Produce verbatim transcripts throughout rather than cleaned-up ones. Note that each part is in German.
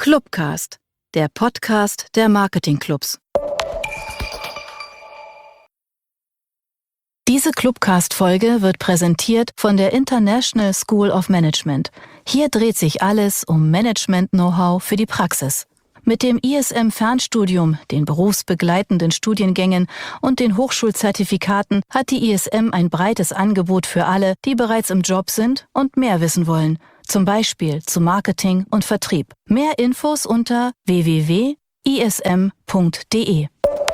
Clubcast, der Podcast der Marketingclubs. Diese Clubcast-Folge wird präsentiert von der International School of Management. Hier dreht sich alles um Management-Know-how für die Praxis. Mit dem I S M-Fernstudium, den berufsbegleitenden Studiengängen und den Hochschulzertifikaten hat die I S M ein breites Angebot für alle, die bereits im Job sind und mehr wissen wollen. Zum Beispiel zu Marketing und Vertrieb. Mehr Infos unter w w w punkt i s m punkt d e.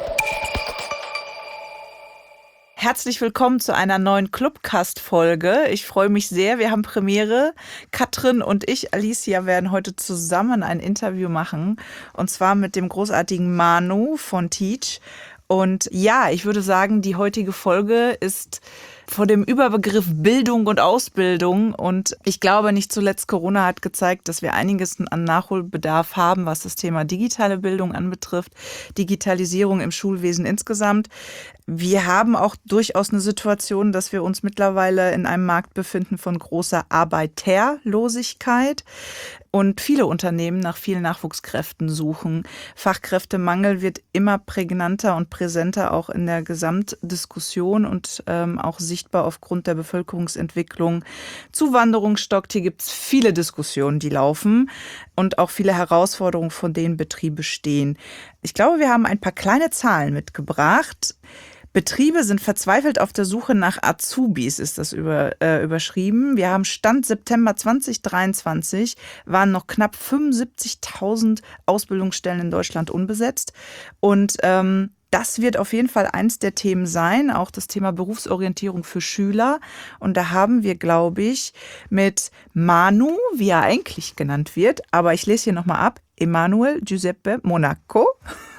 Herzlich willkommen zu einer neuen Clubcast-Folge. Ich freue mich sehr. Wir haben Premiere. Katrin und ich, Alicia, werden heute zusammen ein Interview machen. Und zwar mit dem großartigen Manu von Teach. Und ja, ich würde sagen, die heutige Folge ist vor dem Überbegriff Bildung und Ausbildung. Und ich glaube, nicht zuletzt Corona hat gezeigt, dass wir einiges an Nachholbedarf haben, was das Thema digitale Bildung anbetrifft, Digitalisierung im Schulwesen insgesamt. Wir haben auch durchaus eine Situation, dass wir uns mittlerweile in einem Markt befinden von großer Arbeiterlosigkeit. Und viele Unternehmen nach vielen Nachwuchskräften suchen. Fachkräftemangel wird immer prägnanter und präsenter auch in der Gesamtdiskussion und ähm, auch sichtbar aufgrund der Bevölkerungsentwicklung. Zuwanderung stockt, hier gibt es viele Diskussionen, die laufen und auch viele Herausforderungen, von denen Betriebe stehen. Ich glaube, wir haben ein paar kleine Zahlen mitgebracht. Betriebe sind verzweifelt auf der Suche nach Azubis, ist das über, äh, überschrieben. Wir haben Stand September zwanzig dreiundzwanzig, waren noch knapp fünfundsiebzigtausend Ausbildungsstellen in Deutschland unbesetzt. Und ähm, das wird auf jeden Fall eins der Themen sein, auch das Thema Berufsorientierung für Schüler. Und da haben wir, glaube ich, mit Manu, wie er eigentlich genannt wird, aber ich lese hier nochmal ab, Emanuel Giuseppe Monaco.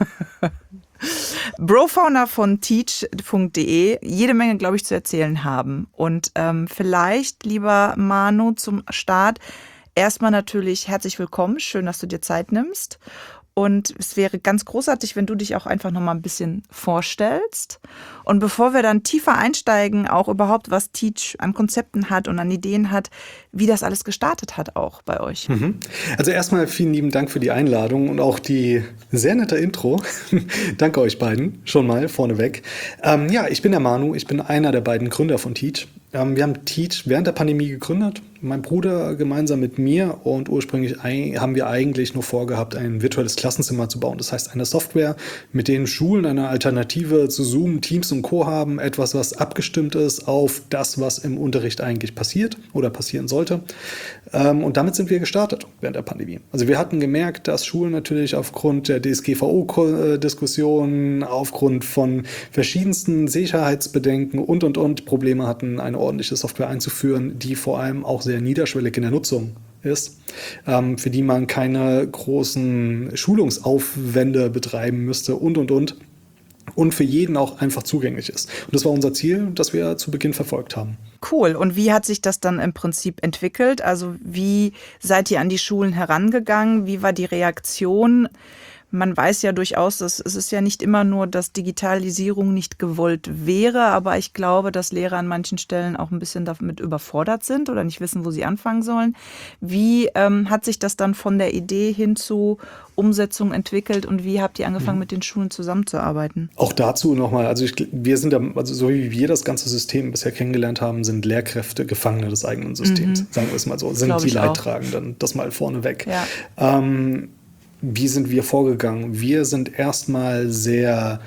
Brofounder von teach punkt d e, jede Menge, glaube ich, zu erzählen haben. Und ähm, vielleicht, lieber Manu, zum Start erstmal natürlich herzlich willkommen. Schön, dass du dir Zeit nimmst. Und es wäre ganz großartig, wenn du dich auch einfach noch mal ein bisschen vorstellst. Und bevor wir dann tiefer einsteigen, auch überhaupt, was Teach an Konzepten hat und an Ideen hat, wie das alles gestartet hat auch bei euch. Mhm. Also erstmal vielen lieben Dank für die Einladung und auch die sehr nette Intro. Danke euch beiden schon mal vorneweg. Ähm, ja, ich bin der Manu, ich bin einer der beiden Gründer von Teach. Ähm, wir haben Teach während der Pandemie gegründet, mein Bruder gemeinsam mit mir, und ursprünglich ein, haben wir eigentlich nur vorgehabt, ein virtuelles Klassenzimmer zu bauen. Das heißt, eine Software, mit denen Schulen eine Alternative zu Zoom, Teams und Co. haben, etwas, was abgestimmt ist auf das, was im Unterricht eigentlich passiert oder passieren sollte. Ähm, und damit sind wir gestartet während der Pandemie. Also wir hatten gemerkt, dass Schulen natürlich aufgrund der D S G V O-Diskussionen, aufgrund von verschiedensten Sicherheitsbedenken und, und, und Probleme hatten, eine ordentliche Software einzuführen, die vor allem auch sehr niederschwellig in der Nutzung ist, ähm, für die man keine großen Schulungsaufwände betreiben müsste und, und, und. Und für jeden auch einfach zugänglich ist. Und das war unser Ziel, das wir zu Beginn verfolgt haben. Cool. Und wie hat sich das dann im Prinzip entwickelt? Also wie seid ihr an die Schulen herangegangen? Wie war die Reaktion? Man weiß ja durchaus, dass es ist ja nicht immer nur, dass Digitalisierung nicht gewollt wäre, aber ich glaube, dass Lehrer an manchen Stellen auch ein bisschen damit überfordert sind oder nicht wissen, wo sie anfangen sollen. Wie ähm, hat sich das dann von der Idee hin zu Umsetzung entwickelt und wie habt ihr angefangen, mit den Schulen zusammenzuarbeiten? Auch dazu nochmal, also ich, wir sind da, also so wie wir das ganze System bisher kennengelernt haben, sind Lehrkräfte Gefangene des eigenen Systems, mhm. sagen wir es mal so, sind die Leidtragenden, das mal vorneweg. Ja. Ähm, Wie sind wir vorgegangen? Wir sind erstmal sehr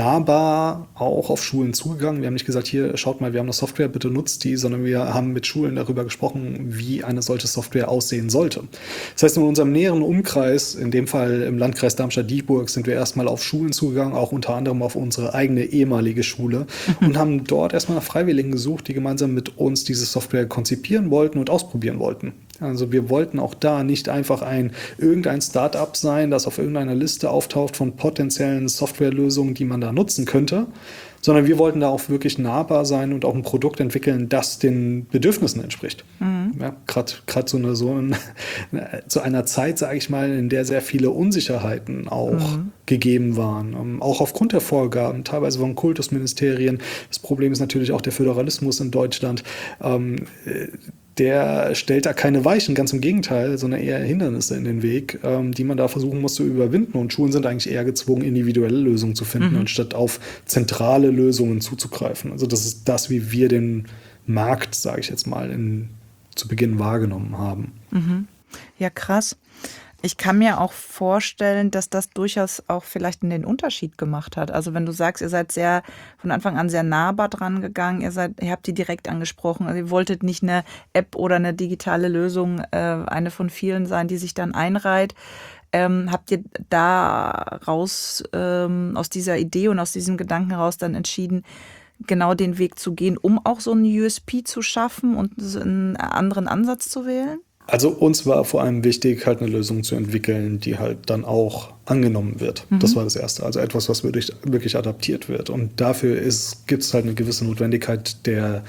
nahbar auch auf Schulen zugegangen. Wir haben nicht gesagt, hier, schaut mal, wir haben eine Software, bitte nutzt die, sondern wir haben mit Schulen darüber gesprochen, wie eine solche Software aussehen sollte. Das heißt, in unserem näheren Umkreis, in dem Fall im Landkreis Darmstadt-Dieburg, sind wir erstmal auf Schulen zugegangen, auch unter anderem auf unsere eigene ehemalige Schule mhm. und haben dort erstmal nach Freiwilligen gesucht, die gemeinsam mit uns diese Software konzipieren wollten und ausprobieren wollten. Also wir wollten auch da nicht einfach ein irgendein Start-up sein, das auf irgendeiner Liste auftaucht von potenziellen Softwarelösungen, die man da nutzen könnte, sondern wir wollten da auch wirklich nahbar sein und auch ein Produkt entwickeln, das den Bedürfnissen entspricht. Mhm. Ja, gerade gerade so eine so ein, zu einer Zeit, sage ich mal, in der sehr viele Unsicherheiten auch mhm. gegeben waren, um, auch aufgrund der Vorgaben, teilweise von Kultusministerien. Das Problem ist natürlich auch der Föderalismus in Deutschland. Ähm, der stellt da keine Weichen, ganz im Gegenteil, sondern eher Hindernisse in den Weg, ähm, die man da versuchen muss zu überwinden. Und Schulen sind eigentlich eher gezwungen, individuelle Lösungen zu finden, mhm. anstatt auf zentrale Lösungen zuzugreifen. Also das ist das, wie wir den Markt, sage ich jetzt mal, in, zu Beginn wahrgenommen haben. Mhm. Ja, krass. Ich kann mir auch vorstellen, dass das durchaus auch vielleicht den Unterschied gemacht hat. Also wenn du sagst, ihr seid sehr von Anfang an sehr nahbar dran gegangen, ihr seid, ihr habt die direkt angesprochen, also ihr wolltet nicht eine App oder eine digitale Lösung, äh, eine von vielen sein, die sich dann einreiht. Ähm, habt ihr daraus, ähm, aus dieser Idee und aus diesem Gedanken heraus dann entschieden, genau den Weg zu gehen, um auch so einen U S P zu schaffen und einen anderen Ansatz zu wählen? Also uns war vor allem wichtig, halt eine Lösung zu entwickeln, die halt dann auch angenommen wird. Mhm. Das war das Erste. Also etwas, was wirklich, wirklich adaptiert wird. Und dafür gibt es halt eine gewisse Notwendigkeit der,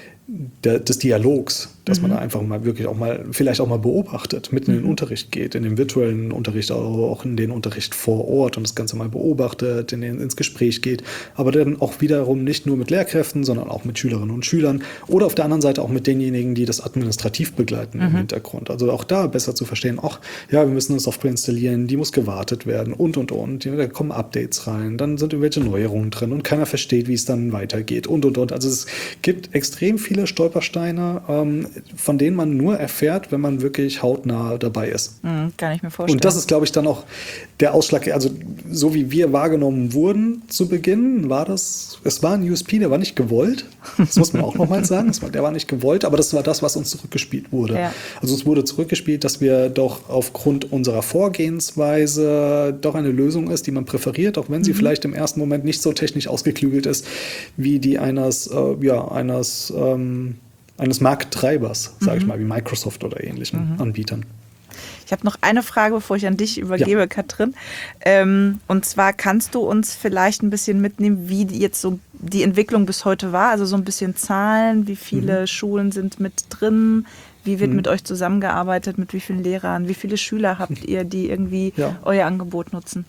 der, des Dialogs, dass mhm. man da einfach mal wirklich auch mal, vielleicht auch mal beobachtet, mitten mhm. in den Unterricht geht, in den virtuellen Unterricht, aber auch in den Unterricht vor Ort und das Ganze mal beobachtet, in den, ins Gespräch geht, aber dann auch wiederum nicht nur mit Lehrkräften, sondern auch mit Schülerinnen und Schülern oder auf der anderen Seite auch mit denjenigen, die das administrativ begleiten mhm. im Hintergrund. Also auch da besser zu verstehen, ach ja, wir müssen eine Software installieren, die muss gewartet werden und, und, und. Da kommen Updates rein, dann sind irgendwelche Neuerungen drin und keiner versteht, wie es dann weitergeht und, und, und. Also es gibt extrem viele Stolpersteine, ähm, von denen man nur erfährt, wenn man wirklich hautnah dabei ist. Mhm, kann ich mir vorstellen. Und das ist, glaube ich, dann auch der Ausschlag, also so wie wir wahrgenommen wurden zu Beginn, war das, es war ein U S P, der war nicht gewollt, das muss man auch nochmal sagen, der war nicht gewollt, aber das war das, was uns zurückgespielt wurde. Ja. Also es wurde zurückgespielt, dass wir doch aufgrund unserer Vorgehensweise doch eine Lösung ist, die man präferiert, auch wenn sie mhm. vielleicht im ersten Moment nicht so technisch ausgeklügelt ist, wie die eines, äh, ja, eines ähm, eines Markttreibers, sage ich mal, wie Microsoft oder ähnlichen mhm. Anbietern. Ich habe noch eine Frage, bevor ich an dich übergebe, ja. Katrin. Ähm, und zwar kannst du uns vielleicht ein bisschen mitnehmen, wie jetzt so die Entwicklung bis heute war? Also so ein bisschen Zahlen, wie viele mhm. Schulen sind mit drin? Wie wird mhm. mit euch zusammengearbeitet? Mit wie vielen Lehrern? Wie viele Schüler habt ihr, die irgendwie ja. euer Angebot nutzen?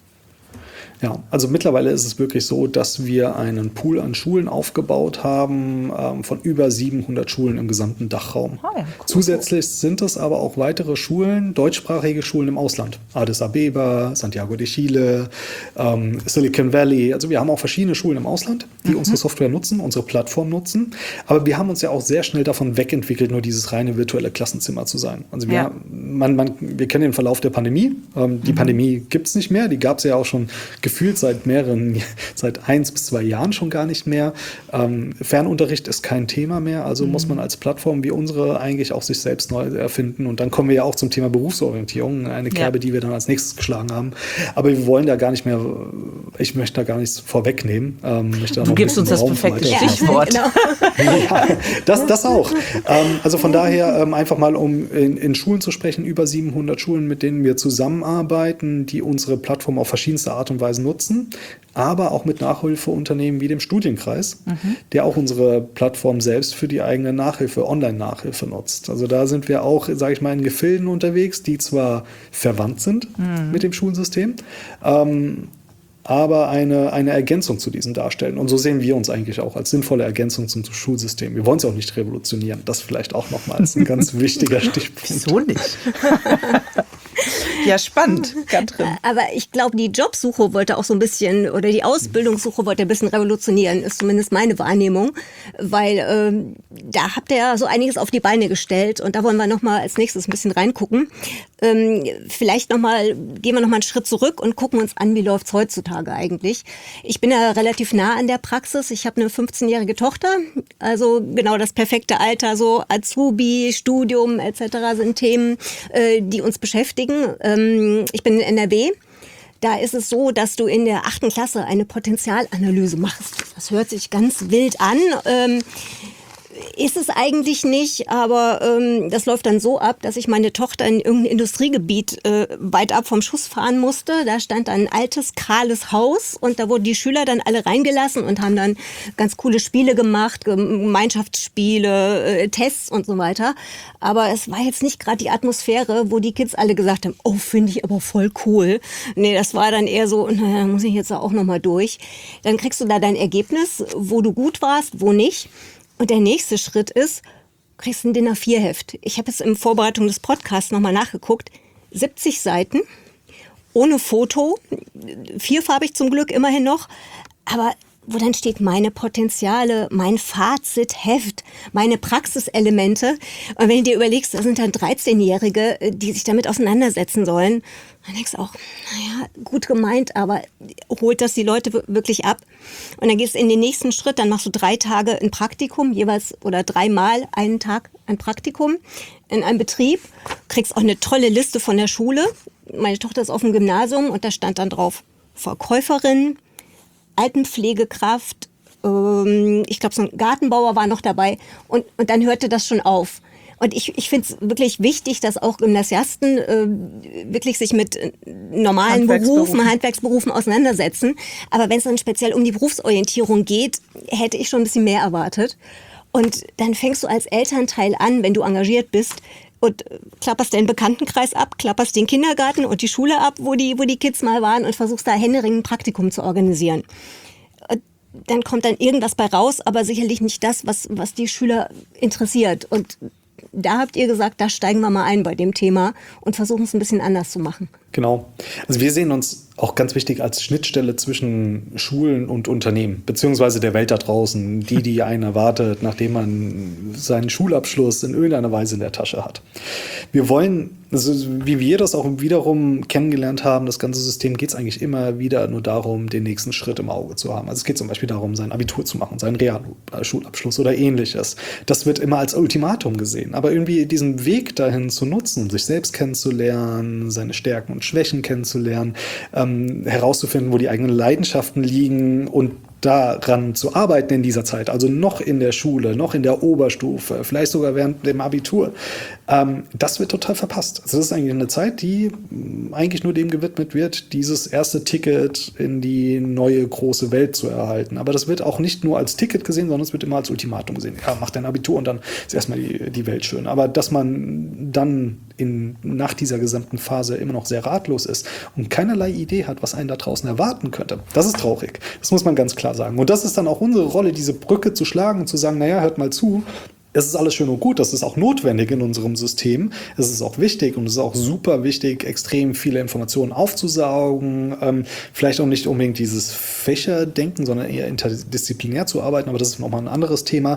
Ja, also mittlerweile ist es wirklich so, dass wir einen Pool an Schulen aufgebaut haben, ähm, von über siebenhundert Schulen im gesamten Dachraum. Oh ja, cool. Zusätzlich sind es aber auch weitere Schulen, deutschsprachige Schulen im Ausland. Addis Abeba, Santiago de Chile, ähm, Silicon Valley. Also wir haben auch verschiedene Schulen im Ausland, die mhm. unsere Software nutzen, unsere Plattform nutzen. Aber wir haben uns ja auch sehr schnell davon wegentwickelt, nur dieses reine virtuelle Klassenzimmer zu sein. Also wir, ja. man, man, wir kennen den Verlauf der Pandemie. Ähm, die mhm. Pandemie gibt es nicht mehr, die gab es ja auch schon gefühlt seit mehreren, seit eins bis zwei Jahren schon gar nicht mehr. Ähm, Fernunterricht ist kein Thema mehr, also mhm. muss man als Plattform wie unsere eigentlich auch sich selbst neu erfinden. Und dann kommen wir ja auch zum Thema Berufsorientierung, eine Kerbe, ja. die wir dann als nächstes geschlagen haben. Aber wir wollen da gar nicht mehr, ich möchte da gar nichts vorwegnehmen. Ähm, möchte da du gibst uns das Raum perfekte Stichwort. Ja, genau. ja, das, das auch. Ähm, also von daher ähm, einfach mal, um in, in Schulen zu sprechen, über siebenhundert Schulen, mit denen wir zusammenarbeiten, die unsere Plattform auf verschiedenste Art und Weise nutzen, aber auch mit Nachhilfeunternehmen wie dem Studienkreis, mhm. der auch unsere Plattform selbst für die eigene Nachhilfe, Online-Nachhilfe nutzt. Also da sind wir auch, sage ich mal, in Gefilden unterwegs, die zwar verwandt sind mhm. mit dem Schulsystem, ähm, aber eine, eine Ergänzung zu diesen darstellen. Und so sehen wir uns eigentlich auch als sinnvolle Ergänzung zum Schulsystem. Wir wollen es auch nicht revolutionieren. Das vielleicht auch nochmals ein ganz wichtiger Stichpunkt. Wieso nicht? Ja, spannend, Katrin. Aber ich glaube, die Jobsuche wollte auch so ein bisschen, oder die Ausbildungssuche wollte ein bisschen revolutionieren, ist zumindest meine Wahrnehmung, weil ähm, da habt ihr ja so einiges auf die Beine gestellt und da wollen wir nochmal als nächstes ein bisschen reingucken. Ähm, vielleicht nochmal, gehen wir nochmal einen Schritt zurück und gucken uns an, wie läuft es heutzutage eigentlich. Ich bin ja relativ nah an der Praxis, ich habe eine fünfzehnjährige Tochter, also genau das perfekte Alter, so Azubi, Studium et cetera sind Themen, äh, die uns beschäftigen. Ich bin in N R W. Da ist es so, dass du in der achten Klasse eine Potenzialanalyse machst. Das hört sich ganz wild an. Ähm, ist es eigentlich nicht, aber ähm, das läuft dann so ab, dass ich meine Tochter in irgendein Industriegebiet äh, weit ab vom Schuss fahren musste. Da stand dann ein altes, kahles Haus und da wurden die Schüler dann alle reingelassen und haben dann ganz coole Spiele gemacht, Gemeinschaftsspiele, äh, Tests und so weiter. Aber es war jetzt nicht gerade die Atmosphäre, wo die Kids alle gesagt haben, oh, finde ich aber voll cool. Nee, das war dann eher so, naja, muss ich jetzt auch nochmal durch. Dann kriegst du da dein Ergebnis, wo du gut warst, wo nicht. Und der nächste Schritt ist, kriegst ein D I N A vier Heft. Ich habe es in Vorbereitung des Podcasts nochmal nachgeguckt. siebzig Seiten, ohne Foto, vierfarbig zum Glück immerhin noch, aber wo dann steht meine Potenziale, mein Fazitheft, meine Praxiselemente. Und wenn du dir überlegst, da sind dann dreizehnjährige, die sich damit auseinandersetzen sollen, dann denkst du auch, naja, gut gemeint, aber holt das die Leute wirklich ab? Und dann gehst du in den nächsten Schritt, dann machst du drei Tage ein Praktikum, jeweils oder dreimal einen Tag ein Praktikum in einem Betrieb, kriegst auch eine tolle Liste von der Schule. Meine Tochter ist auf dem Gymnasium und da stand dann drauf Verkäuferin, Altenpflegekraft, ähm, ich glaube so ein Gartenbauer war noch dabei und, und dann hörte das schon auf. Und ich, ich finde es wirklich wichtig, dass auch Gymnasiasten äh, wirklich sich mit normalen Berufen, Handwerksberufen auseinandersetzen. Aber wenn es dann speziell um die Berufsorientierung geht, hätte ich schon ein bisschen mehr erwartet. Und dann fängst du als Elternteil an, wenn du engagiert bist, und klapperst den Bekanntenkreis ab, klapperst den Kindergarten und die Schule ab, wo die, wo die Kids mal waren und versuchst da händeringend ein Praktikum zu organisieren. Und dann kommt dann irgendwas bei raus, aber sicherlich nicht das, was, was die Schüler interessiert. Und da habt ihr gesagt, da steigen wir mal ein bei dem Thema und versuchen es ein bisschen anders zu machen. Genau. Also wir sehen uns auch ganz wichtig als Schnittstelle zwischen Schulen und Unternehmen, beziehungsweise der Welt da draußen, die, die einen erwartet, nachdem man seinen Schulabschluss in irgendeiner Weise in der Tasche hat. Wir wollen, also wie wir das auch wiederum kennengelernt haben, das ganze System, geht es eigentlich immer wieder nur darum, den nächsten Schritt im Auge zu haben. Also es geht zum Beispiel darum, sein Abitur zu machen, seinen Realschulabschluss oder ähnliches. Das wird immer als Ultimatum gesehen. Aber irgendwie diesen Weg dahin zu nutzen, sich selbst kennenzulernen, seine Stärken und Schwächen kennenzulernen, ähm, herauszufinden, wo die eigenen Leidenschaften liegen und daran zu arbeiten in dieser Zeit, also noch in der Schule, noch in der Oberstufe, vielleicht sogar während dem Abitur, ähm, das wird total verpasst. Also das ist eigentlich eine Zeit, die eigentlich nur dem gewidmet wird, dieses erste Ticket in die neue große Welt zu erhalten. Aber das wird auch nicht nur als Ticket gesehen, sondern es wird immer als Ultimatum gesehen. Ja, mach dein Abitur und dann ist erstmal die, die Welt schön. Aber dass man dann in, nach dieser gesamten Phase immer noch sehr ratlos ist und keinerlei Idee hat, was einen da draußen erwarten könnte, das ist traurig. Das muss man ganz klar sagen. Und das ist dann auch unsere Rolle, diese Brücke zu schlagen und zu sagen, naja, hört mal zu, es ist alles schön und gut, das ist auch notwendig in unserem System, es ist auch wichtig und es ist auch super wichtig, extrem viele Informationen aufzusaugen, ähm, vielleicht auch nicht unbedingt dieses Fächerdenken, sondern eher interdisziplinär zu arbeiten, aber das ist nochmal ein anderes Thema.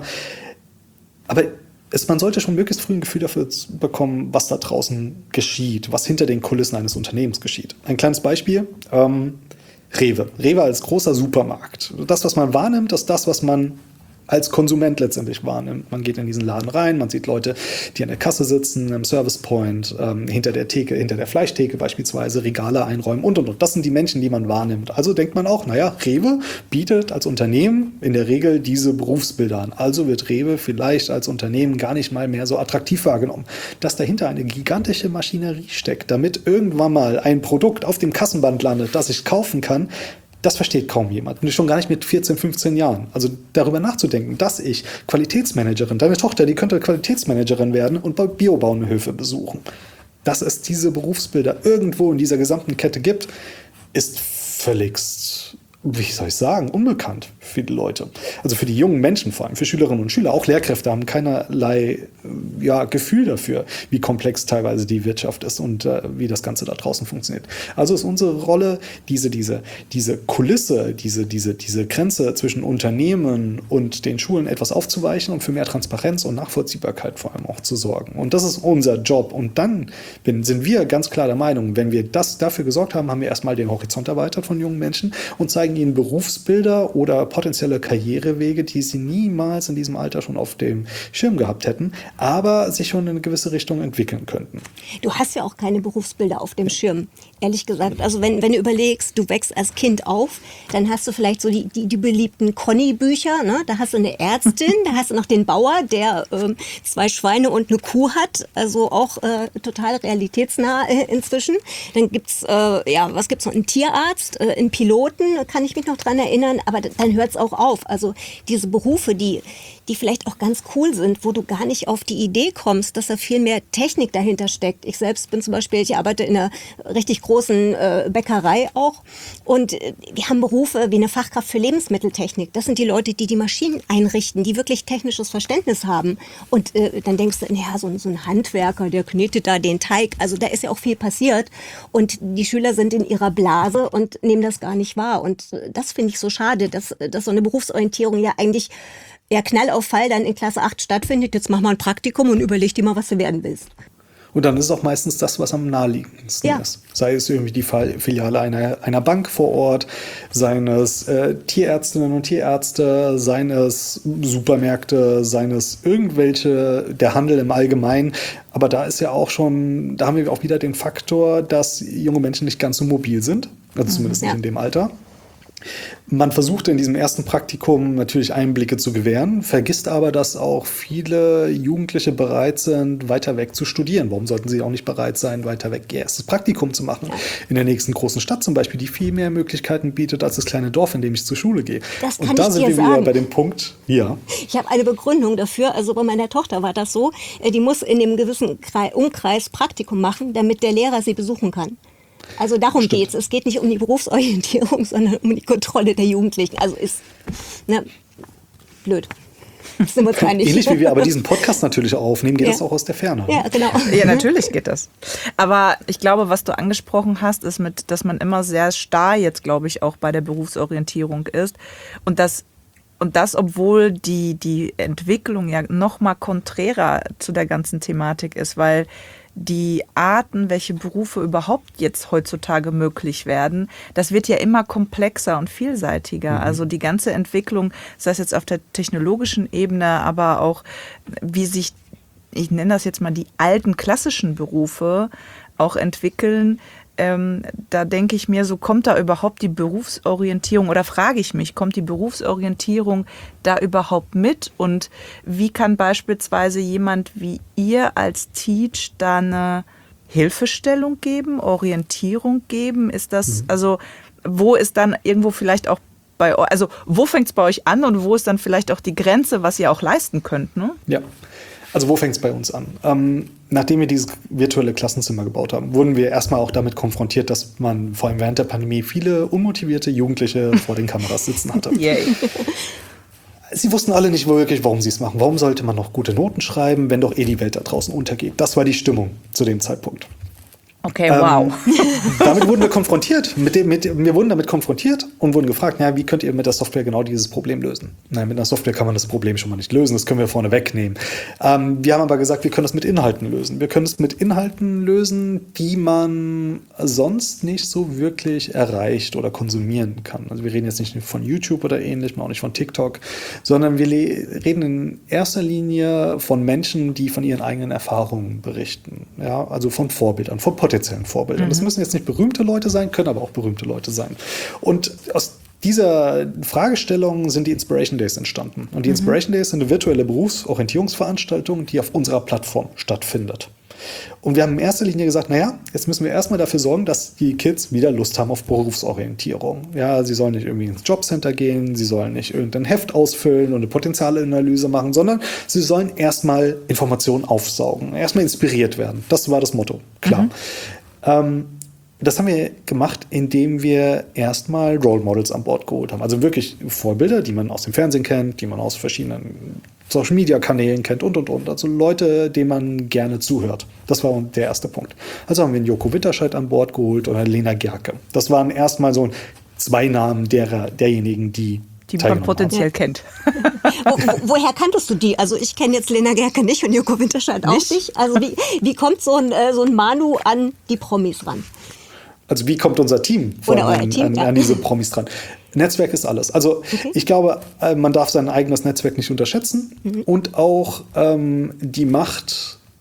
Aber es, man sollte schon möglichst früh ein Gefühl dafür bekommen, was da draußen geschieht, was hinter den Kulissen eines Unternehmens geschieht. Ein kleines Beispiel, ähm, Rewe. Rewe als großer Supermarkt. Das, was man wahrnimmt, ist das, was man als Konsument letztendlich wahrnimmt. Man geht in diesen Laden rein, man sieht Leute, die an der Kasse sitzen, im Service Point, ähm, hinter der Theke, hinter der Fleischtheke beispielsweise, Regale einräumen und, und, und. Das sind die Menschen, die man wahrnimmt. Also denkt man auch, naja, Rewe bietet als Unternehmen in der Regel diese Berufsbilder an. Also wird Rewe vielleicht als Unternehmen gar nicht mal mehr so attraktiv wahrgenommen. Dass dahinter eine gigantische Maschinerie steckt, damit irgendwann mal ein Produkt auf dem Kassenband landet, das ich kaufen kann, das versteht kaum jemand. Und schon gar nicht mit vierzehn, fünfzehn Jahren. Also darüber nachzudenken, dass ich Qualitätsmanagerin, deine Tochter, die könnte Qualitätsmanagerin werden und bei Biobauernhöfe besuchen. Dass es diese Berufsbilder irgendwo in dieser gesamten Kette gibt, ist völligst, wie soll ich sagen, unbekannt für die Leute. Also für die jungen Menschen vor allem, für Schülerinnen und Schüler. Auch Lehrkräfte haben keinerlei ja, Gefühl dafür, wie komplex teilweise die Wirtschaft ist und äh, wie das Ganze da draußen funktioniert. Also ist unsere Rolle, diese, diese, diese Kulisse, diese, diese, diese Grenze zwischen Unternehmen und den Schulen etwas aufzuweichen und für mehr Transparenz und Nachvollziehbarkeit vor allem auch zu sorgen. Und das ist unser Job. Und dann bin, sind wir ganz klar der Meinung, wenn wir das dafür gesorgt haben, haben wir erstmal den Horizont erweitert von jungen Menschen und zeigen ihnen Berufsbilder oder potenzielle Karrierewege, die sie niemals in diesem Alter schon auf dem Schirm gehabt hätten, aber sich schon in eine gewisse Richtung entwickeln könnten. Du hast ja auch keine Berufsbilder auf dem Schirm, ehrlich gesagt. Also wenn, wenn du überlegst, du wächst als Kind auf, dann hast du vielleicht so die, die, die beliebten Conny-Bücher, ne? Da hast du eine Ärztin, da hast du noch den Bauer, der ähm, zwei Schweine und eine Kuh hat, also auch äh, total realitätsnah äh, inzwischen. Dann gibt's, äh, ja, was gibt's noch? Einen Tierarzt, äh, einen Piloten, kann ich mich noch dran erinnern, aber dann hört es auch auf. Also diese Berufe, die, die vielleicht auch ganz cool sind, wo du gar nicht auf die Idee kommst, dass da viel mehr Technik dahinter steckt. Ich selbst bin zum Beispiel, ich arbeite in einer richtig großen äh, Bäckerei auch und äh, wir haben Berufe wie eine Fachkraft für Lebensmitteltechnik. Das sind die Leute, die die Maschinen einrichten, die wirklich technisches Verständnis haben. Und äh, dann denkst du, naja, so, so ein Handwerker, der knetet da den Teig. Also da ist ja auch viel passiert und die Schüler sind in ihrer Blase und nehmen das gar nicht wahr. Und das finde ich so schade, dass, dass so eine Berufsorientierung ja eigentlich ja Knall auf Fall dann in Klasse acht stattfindet. Jetzt mach mal ein Praktikum und überleg dir mal, was du werden willst. Und dann ist es auch meistens das, was am naheliegendsten ja. ist. Sei es irgendwie die Filiale einer, einer Bank vor Ort, seien es äh, Tierärztinnen und Tierärzte, seien es Supermärkte, seien es irgendwelche, der Handel im Allgemeinen. Aber da ist ja auch schon, da haben wir auch wieder den Faktor, dass junge Menschen nicht ganz so mobil sind. Also zumindest ja. nicht in dem Alter. Man versucht in diesem ersten Praktikum natürlich Einblicke zu gewähren, vergisst aber, dass auch viele Jugendliche bereit sind, weiter weg zu studieren. Warum sollten sie auch nicht bereit sein, weiter weg ihr erstes Praktikum zu machen? In der nächsten großen Stadt zum Beispiel, die viel mehr Möglichkeiten bietet als das kleine Dorf, in dem ich zur Schule gehe. Das kann Und da ich sind dir wir sagen. wieder bei dem Punkt, ja. Ich habe eine Begründung dafür. Also bei meiner Tochter war das so, die muss in einem gewissen Umkreis Praktikum machen, damit der Lehrer sie besuchen kann. Also darum geht es. Es geht nicht um die Berufsorientierung, sondern um die Kontrolle der Jugendlichen. Also ist ne, blöd. Sind wir uns einig. Ähnlich wie wir aber diesen Podcast natürlich auch aufnehmen, geht ja. das auch aus der Ferne. Ja, genau. Ja, natürlich geht das. Aber ich glaube, was du angesprochen hast, ist, mit, dass man immer sehr starr jetzt, glaube ich, auch bei der Berufsorientierung ist. Und das Und das, obwohl die, die Entwicklung ja noch mal konträrer zu der ganzen Thematik ist, weil die Arten, welche Berufe überhaupt jetzt heutzutage möglich werden, das wird ja immer komplexer und vielseitiger. Mhm. Also die ganze Entwicklung, sei es jetzt auf der technologischen Ebene, aber auch wie sich, ich nenne das jetzt mal die alten klassischen Berufe auch entwickeln, Ähm, da denke ich mir, so kommt da überhaupt die Berufsorientierung oder frage ich mich, kommt die Berufsorientierung da überhaupt mit und wie kann beispielsweise jemand wie ihr als Teach da eine Hilfestellung geben, Orientierung geben? Ist das, mhm. also wo ist dann irgendwo vielleicht auch bei euch, also wo fängt es bei euch an und wo ist dann vielleicht auch die Grenze, was ihr auch leisten könnt, ne? Ja. Also wo fängt es bei uns an? Ähm, nachdem wir dieses virtuelle Klassenzimmer gebaut haben, wurden wir erstmal auch damit konfrontiert, dass man vor allem während der Pandemie viele unmotivierte Jugendliche vor den Kameras sitzen hatte. Yay. Sie wussten alle nicht wirklich, warum sie es machen. Warum sollte man noch gute Noten schreiben, wenn doch eh die Welt da draußen untergeht? Das war die Stimmung zu dem Zeitpunkt. Okay, wow. Ähm, damit wurden wir konfrontiert. Mit dem, mit, wir wurden damit konfrontiert und wurden gefragt, ja, wie könnt ihr mit der Software genau dieses Problem lösen? Nein, mit einer Software kann man das Problem schon mal nicht lösen. Das können wir vorne wegnehmen. Ähm, wir haben aber gesagt, wir können das mit Inhalten lösen. Wir können es mit Inhalten lösen, die man sonst nicht so wirklich erreicht oder konsumieren kann. Also wir reden jetzt nicht von YouTube oder ähnlichem, auch nicht von TikTok, sondern wir le- reden in erster Linie von Menschen, die von ihren eigenen Erfahrungen berichten. Ja, also von Vorbildern, von potenziellen Vorbildern. Mhm. Das müssen jetzt nicht berühmte Leute sein, können aber auch berühmte Leute sein. Und aus dieser Fragestellung sind die Inspiration Days entstanden. Und die Inspiration mhm. Days sind eine virtuelle Berufsorientierungsveranstaltung, die auf unserer Plattform stattfindet. Und wir haben in erster Linie gesagt, naja, jetzt müssen wir erstmal dafür sorgen, dass die Kids wieder Lust haben auf Berufsorientierung. Ja, sie sollen nicht irgendwie ins Jobcenter gehen, sie sollen nicht irgendein Heft ausfüllen und eine Potenzialanalyse machen, sondern sie sollen erstmal Informationen aufsaugen, erstmal inspiriert werden. Das war das Motto, klar. Mhm. Ähm, Das haben wir gemacht, indem wir erstmal Role Models an Bord geholt haben. Also wirklich Vorbilder, die man aus dem Fernsehen kennt, die man aus verschiedenen Social-Media-Kanälen kennt und, und, und. Also Leute, denen man gerne zuhört. Das war der erste Punkt. Also haben wir einen Joko Winterscheid an Bord geholt oder Lena Gerke. Das waren erstmal so zwei Namen derer, derjenigen, die Die man potenziell ja. kennt. Wo, wo, woher kanntest du die? Also ich kenne jetzt Lena Gerke nicht und Joko Winterscheid auch nicht. nicht. Also wie, wie kommt so ein, so ein Manu an die Promis ran? Also wie kommt unser Team, von an, Team an, ja. an diese Promis dran? Netzwerk ist alles. Also okay. ich glaube, man darf sein eigenes Netzwerk nicht unterschätzen. Mhm. Und auch ähm, die Macht,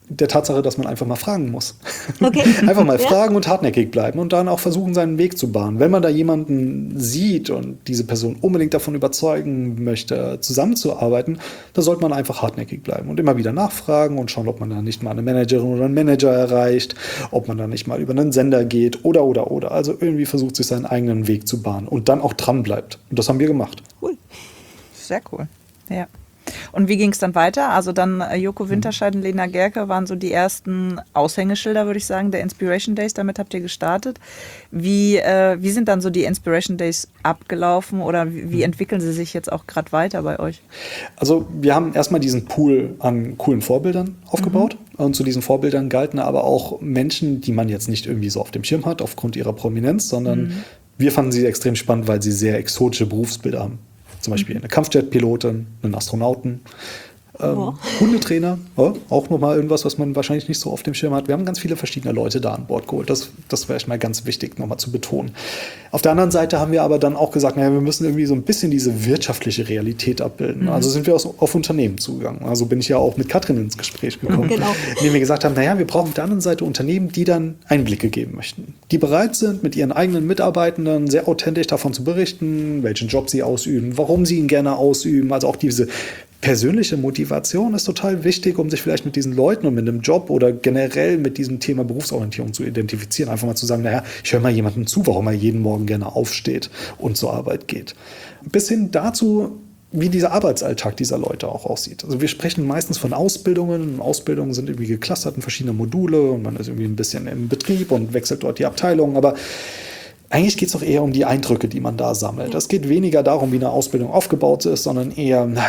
der Tatsache, dass man einfach mal fragen muss. Okay. Einfach mal Ja. fragen und hartnäckig bleiben und dann auch versuchen, seinen Weg zu bahnen. Wenn man da jemanden sieht und diese Person unbedingt davon überzeugen möchte, zusammenzuarbeiten, dann sollte man einfach hartnäckig bleiben und immer wieder nachfragen und schauen, ob man da nicht mal eine Managerin oder einen Manager erreicht, ob man da nicht mal über einen Sender geht oder, oder, oder. Also irgendwie versucht, sich seinen eigenen Weg zu bahnen und dann auch dran bleibt. Und das haben wir gemacht. Cool. Sehr cool. Ja. Und wie ging es dann weiter? Also dann äh, Joko Winterscheid und Lena Gerke waren so die ersten Aushängeschilder, würde ich sagen, der Inspiration Days. Damit habt ihr gestartet. Wie, äh, wie sind dann so die Inspiration Days abgelaufen oder wie, wie entwickeln sie sich jetzt auch gerade weiter bei euch? Also wir haben erstmal diesen Pool an coolen Vorbildern aufgebaut. Mhm. Und zu diesen Vorbildern galten aber auch Menschen, die man jetzt nicht irgendwie so auf dem Schirm hat, aufgrund ihrer Prominenz, sondern mhm. wir fanden sie extrem spannend, weil sie sehr exotische Berufsbilder haben. Zum Beispiel eine Kampfjet-Pilotin, einen Astronauten, ähm, oh. Hundetrainer, ja, auch nochmal irgendwas, was man wahrscheinlich nicht so auf dem Schirm hat. Wir haben ganz viele verschiedene Leute da an Bord geholt. Das, das wäre mal ganz wichtig, nochmal zu betonen. Auf der anderen Seite haben wir aber dann auch gesagt, naja, wir müssen irgendwie so ein bisschen diese wirtschaftliche Realität abbilden. Mhm. Also sind wir aus, auf Unternehmen zugegangen. Also bin ich ja auch mit Katrin ins Gespräch gekommen, genau. indem wir gesagt haben, naja, wir brauchen auf der anderen Seite Unternehmen, die dann Einblicke geben möchten. Die bereit sind, mit ihren eigenen Mitarbeitenden sehr authentisch davon zu berichten, welchen Job sie ausüben, warum sie ihn gerne ausüben. Also auch diese persönliche Motivation ist total wichtig, um sich vielleicht mit diesen Leuten und mit einem Job oder generell mit diesem Thema Berufsorientierung zu identifizieren. Einfach mal zu sagen, naja, ich höre mal jemandem zu, warum er jeden Morgen gerne aufsteht und zur Arbeit geht. Bis hin dazu, wie dieser Arbeitsalltag dieser Leute auch aussieht. Also wir sprechen meistens von Ausbildungen. Ausbildungen sind irgendwie geclustert in verschiedene Module und man ist irgendwie ein bisschen im Betrieb und wechselt dort die Abteilung, aber eigentlich geht es doch eher um die Eindrücke, die man da sammelt. Es geht weniger darum, wie eine Ausbildung aufgebaut ist, sondern eher, na,